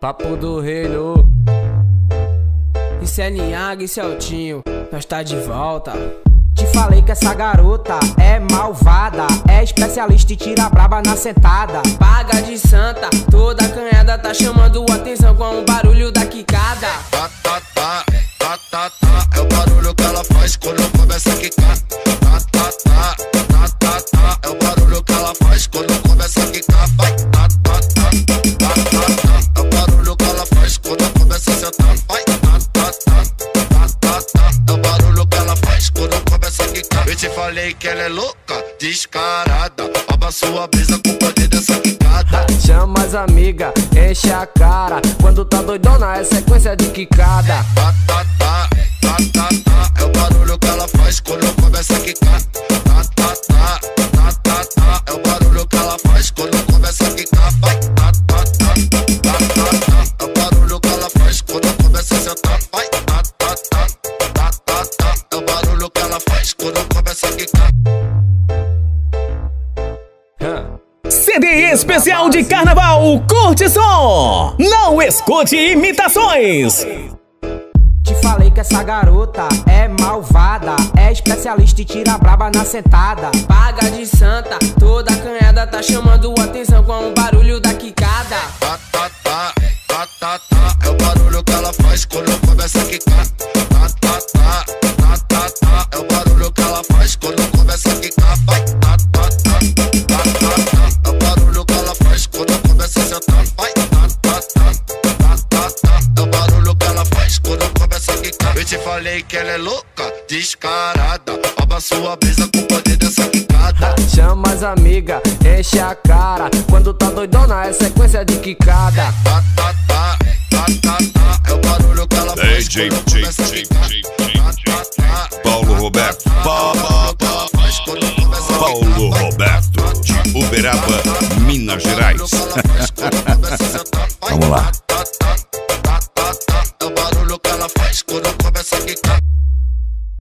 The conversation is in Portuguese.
Papo do reino. Isso é Niang, isso é o Tinho, nós tá de volta. Te falei que essa garota é malvada, é especialista e tira braba na sentada. Paga de santa, toda canhada tá chamando atenção com o barulho da quicada. Tá, tá, tá, tá, tá, tá, é o barulho que ela faz quando começa a quicar. Tá, tá, tá, tá, tá, tá, é o barulho que ela faz quando começa a quicar. Vai, tá, tá, tá, tá, tá, tá, é o barulho que ela faz quando começa a sentar. Vai, tá, tá, tá, tá, tá, tá, é o barulho que ela faz quando começa a quicar. Eu te falei que ela é louca, descarada, rouba sua brisa com o poder dessa quicada. Chama as amigas, enche a cara, quando tá doidona é sequência de quicada. Tá, tá, tá, tá, tá, tá, é o barulho que ela faz quando começa a quicar. Tá, tá, tá, tá, tá, tá, é o barulho que ela faz quando começa a quicar. Vai, tá, tá, tá, tá, tá, tá, é o barulho que ela faz quando começa a sentar. Vai, tá, tá, tá, tá, tá, tá, é o barulho que ela faz quando começa a quicar. CD especial de carnaval Curte Som. Não escute imitações. Te falei que essa garota é malvada, é especialista e tira braba na sentada. Paga de santa, toda canhada tá chamando atenção com o barulho da quicada. Tá, tá, tá, tá, tá, tá, é o barulho que ela faz quando começa a quicar. Tá, tá, tá, tá, tá, tá, é o barulho que ela faz quando começa a quicar. Vai, tá, tá, tá, tá, tá, tá, é o barulho que ela faz quando começa a sentar. Vai, tá, tá, tá, tá, tá, tá, é o barulho que ela faz quando começa a quicar. Eu te falei que ela é louca, descarada, rouba sua brisa com o poder dessa quicada. Chama as amigas, enche a cara, quando tá doidona é sequência de quicada. Tá, tá, tá, tá, tá, tá, é o barulho que ela faz DJ, quando começa a quicar. Tá, tá, tá, Paulo Roberto, Paulo Roberto de Uberaba, Minas Gerais.